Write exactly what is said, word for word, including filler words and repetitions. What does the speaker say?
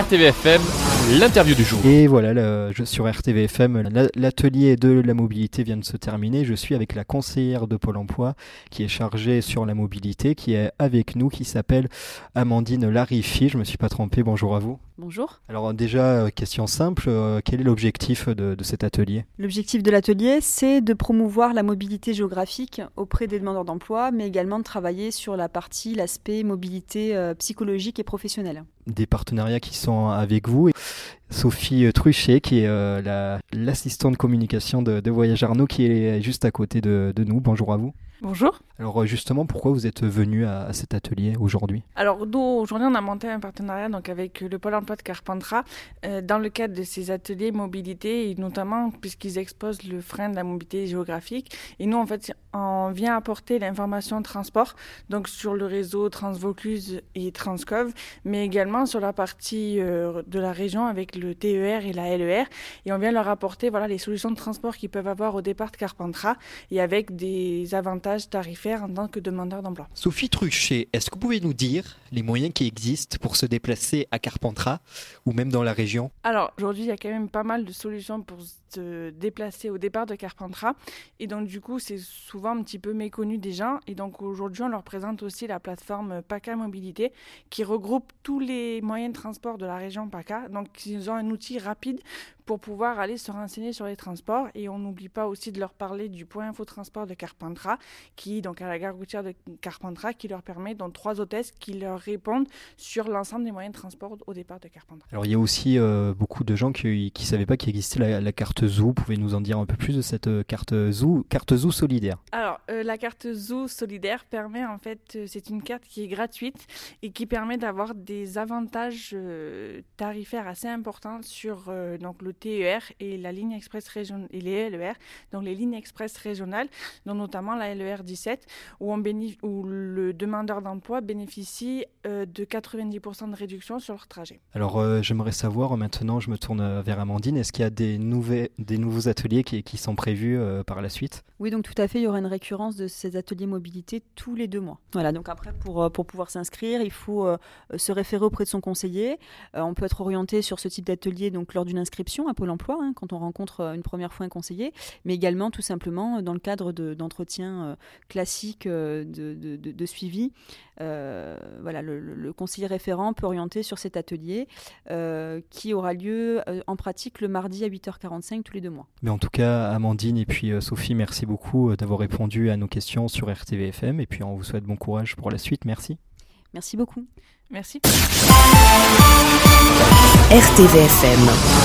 R T V F M, l'interview du jour. Et voilà, le, je, sur R T V F M, la, l'atelier de la mobilité vient de se terminer. Je suis avec la conseillère de Pôle emploi qui est chargée sur la mobilité, qui est avec nous, qui s'appelle Amandine Larifi. Je ne me suis pas trompé, bonjour à vous. Bonjour. Alors déjà, question simple, euh, quel est l'objectif de, de cet atelier ? L'objectif de l'atelier, c'est de promouvoir la mobilité géographique auprès des demandeurs d'emploi, mais également de travailler sur la partie, l'aspect mobilité euh, psychologique et professionnelle. Des partenariats qui sont avec vous. Sophie Truchet, qui est euh, la, l'assistante communication de, de Voyage Arnaud, qui est juste à côté de, de nous. Bonjour à vous. Bonjour. Alors justement, pourquoi vous êtes venu à, à cet atelier aujourd'hui ? Alors nous, aujourd'hui, on a monté un partenariat donc, avec le Pôle emploi de Carpentras euh, dans le cadre de ces ateliers mobilité, et notamment puisqu'ils exposent le frein de la mobilité géographique. Et nous, en fait, on vient apporter l'information transport, donc sur le réseau Transvaucluse et Transcov, mais également sur la partie euh, de la région avec le T E R et la L E R. Et on vient leur apporter voilà, les solutions de transport qu'ils peuvent avoir au départ de Carpentras et avec des avantages tarifaires en tant que demandeur d'emploi. Sophie Truchet, est-ce que vous pouvez nous dire les moyens qui existent pour se déplacer à Carpentras ou même dans la région ? Alors aujourd'hui, il y a quand même pas mal de solutions pour se déplacer au départ de Carpentras, et donc du coup, c'est souvent un petit peu méconnu des gens. Et donc aujourd'hui, on leur présente aussi la plateforme PACA Mobilité qui regroupe tous les moyens de transport de la région PACA. Donc ils ont un outil rapide pour pouvoir aller se renseigner sur les transports. Et on n'oublie pas aussi de leur parler du point info transport de Carpentras, qui donc à la gare routière de Carpentras, qui leur permet donc trois hôtesses qui leur répondent sur l'ensemble des moyens de transport au départ de Carpentras. Alors il y a aussi euh, beaucoup de gens qui ne savaient pas qu'il existait la, la carte Zoo. Vous pouvez nous en dire un peu plus de cette euh, carte Zoo, carte Zoo solidaire ? Alors euh, la carte Zoo solidaire permet en fait, euh, c'est une carte qui est gratuite et qui permet d'avoir des avantages euh, tarifaires assez importants sur euh, donc le T E R et la ligne express régionale et les L E R, donc les lignes express régionales, dont notamment la L E R dix-sept, où, on bénéf- où le demandeur d'emploi bénéficie euh, de quatre-vingt-dix pour cent de réduction sur leur trajet. Alors euh, j'aimerais savoir, maintenant je me tourne vers Amandine, est-ce qu'il y a des, nouvelles, des nouveaux ateliers qui, qui sont prévus euh, par la suite ? Oui, donc tout à fait, il y aura une récurrence de ces ateliers mobilité tous les deux mois. Voilà, donc après, pour, pour pouvoir s'inscrire, il faut euh, se référer auprès de son conseiller. Euh, on peut être orienté sur ce type d'atelier donc, lors d'une inscription à Pôle emploi, hein, quand on rencontre une première fois un conseiller, mais également tout simplement dans le cadre de, d'entretiens euh, classiques euh, de, de, de, de suivi. Euh, voilà, le, le conseiller référent peut orienter sur cet atelier euh, qui aura lieu euh, en pratique le mardi à huit heures quarante-cinq tous les deux mois. Mais en tout cas, Amandine et puis euh, Sophie, merci beaucoup euh, d'avoir répondu à nos questions sur R T V F M, et puis on vous souhaite bon courage pour la suite. Merci. Merci beaucoup. Merci. R T V F M.